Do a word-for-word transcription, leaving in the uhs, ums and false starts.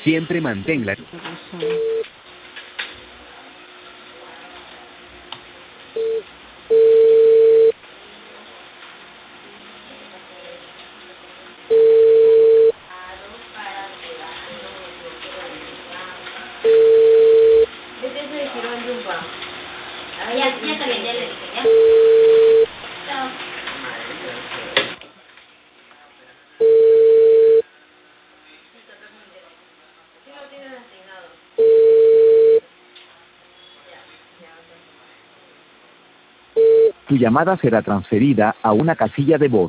Siempre manténla. Tu llamada será transferida a una casilla de voz.